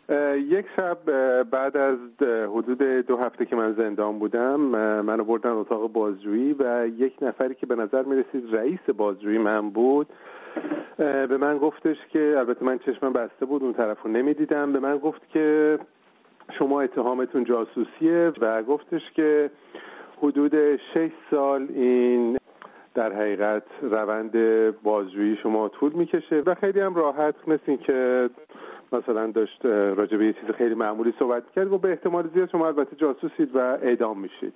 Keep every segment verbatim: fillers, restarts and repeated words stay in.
یک شب بعد از حدود دو هفته که من زندان بودم، منو بردن اتاق بازجویی و یک نفری که به نظر می رسید رئیس بازجویی من بود به من گفتش که، البته من چشمم بسته بود اون طرفو نمی دیدم، به من گفت که شما اتهامتون جاسوسیه و گفتش که حدود شش سال این در حقیقت روند بازجویی شما طول میکشه و خیلی هم راحت مثل که مثلا داشت راجع به یه چیز خیلی معمولی صحبت کرد و به احتمال زیاد شما البته جاسوسید و اعدام میشید.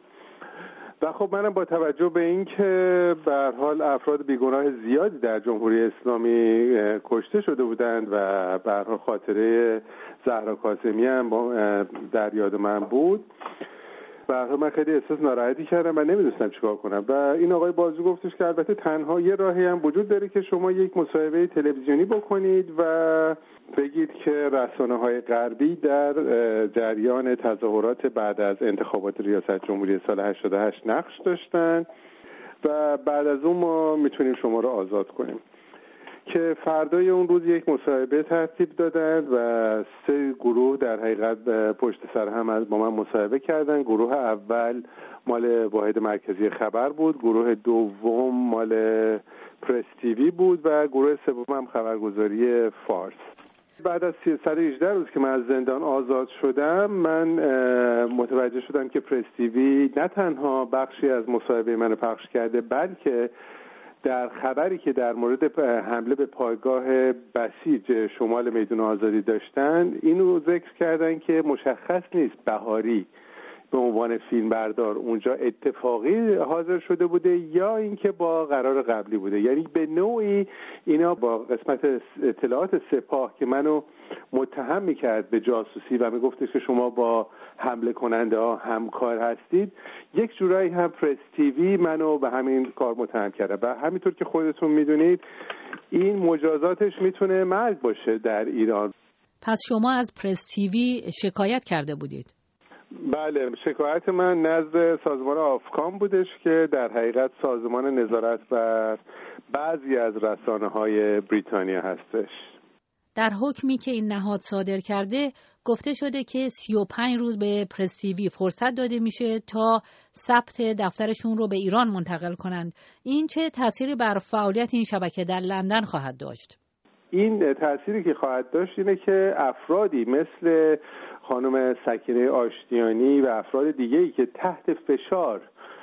و خب منم با توجه به این که به هر حال افراد بیگناه زیادی در جمهوری اسلامی کشته شده بودند و به هر حال خاطره زهرا کاظمی هم در یاد من بود، به هر حال من خیلی احساس ناراحتی کردم و نمیدونستم چیکار کنم. و این آقای بازجو گفتش که البته تنها یه راهی هم وجود داره که شما یک مصاحبه تلویزیونی بکنید و بگید که رسانه‌های غربی در جریان تظاهرات بعد از انتخابات ریاست جمهوری سال هشتاد و هشت نقش داشتن و بعد از اون ما میتونیم شما رو آزاد کنیم. که فردای اون روز یک مصاحبه ترتیب دادند و سه گروه در حقیقت پشت سر هم با من مصاحبه کردند. گروه اول مال واحد مرکزی خبر بود، گروه دوم مال پرس تیوی بود و گروه سوم هم خبرگزاری فارس. بعد از سیصد و هجده روز که من از زندان آزاد شدم، من متوجه شدم که پرس تیوی نه تنها بخشی از مصاحبه من پخش کرده، بلکه در خبری که در مورد حمله به پایگاه بسیج شمال میدان آزادی داشتن اینو ذکر کردن که مشخص نیست بهاری به عنوان فیلمبردار اونجا اتفاقی حاضر شده بوده یا اینکه با قرار قبلی بوده. یعنی به نوعی اینا با قسمت اطلاعات سپاه که منو متهم میکرد به جاسوسی و میگفتش که شما با حمله کننده ها همکار هستید، یک جورایی هم پرس تیوی منو به همین کار متهم کرده و همینطور که خودتون میدونید این مجازاتش میتونه مرگ باشه در ایران. پس شما از پرس تیوی شکایت کرده بودید؟ بله، شکایت من نزد سازمان آفکام بودش که در حقیقت سازمان نظارت بر بعضی از رسانه‌های بریتانیا هستش. در حکمی که این نهاد صادر کرده گفته شده که سی و پنج روز به پرس تیوی فرصت داده میشه تا ثبت دفترشون رو به ایران منتقل کنند. این چه تأثیری بر فعالیت این شبکه در لندن خواهد داشت؟ این تأثیری که خواهد داشت اینه که افرادی مثل خانم سکینه آشتیانی و افراد دیگه‌ای که تحت فشار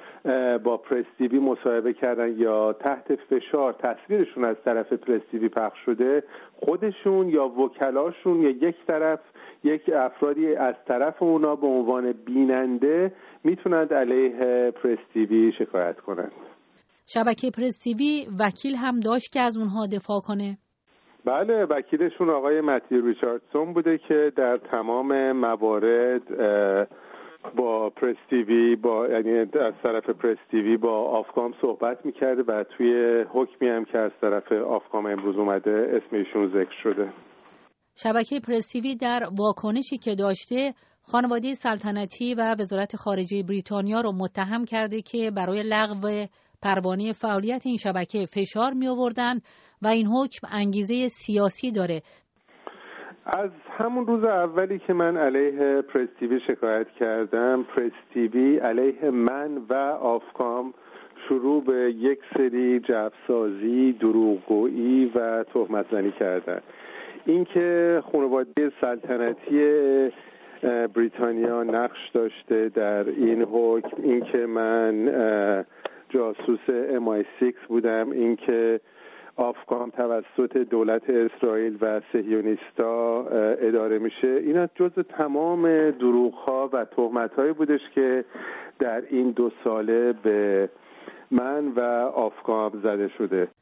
با پرس تیوی مصاحبه کردن یا تحت فشار تصویرشون از طرف پرس تیوی پخش شده، خودشون یا وکلاشون یا یک طرف یک افرادی از طرف اونا به عنوان بیننده میتونند علیه پرس تیوی شکایت کنند. شبکه پرس تیوی وکیل هم داشت که از اونها دفاع کنه؟ بله، وکیلشون آقای متیو ریچاردسون بوده که در تمام موارد با پرس تیوی با یعنی از طرف پرس تیوی با آفکام صحبت میکرده و توی حکمی هم که از طرف آفکام امروز اومده اسم ایشون ذکر شده. شبکه پرس تیوی در واکنشی که داشته خانواده سلطنتی و وزارت خارجه بریتانیا رو متهم کرده که برای لغو پروانه فعالیت این شبکه فشار می آوردن و این حکم انگیزه سیاسی داره. از همون روز اولی که من علیه پرس تیوی شکایت کردم، پرس تیوی علیه من و آفکام شروع به یک سری جعبه‌سازی، دروغگویی و تهمت زنی کردن. اینکه خانواده سلطنتی بریتانیا نقش داشته در این حکم، اینکه من جاسوس ام آی سیکس بودم، اینکه آفکام توسط دولت اسرائیل و صهیونیستا اداره میشه، اینا جزء تمام دروغ‌ها و تهمت‌هایی بودش که در این دو ساله به من و آفکام زده شده.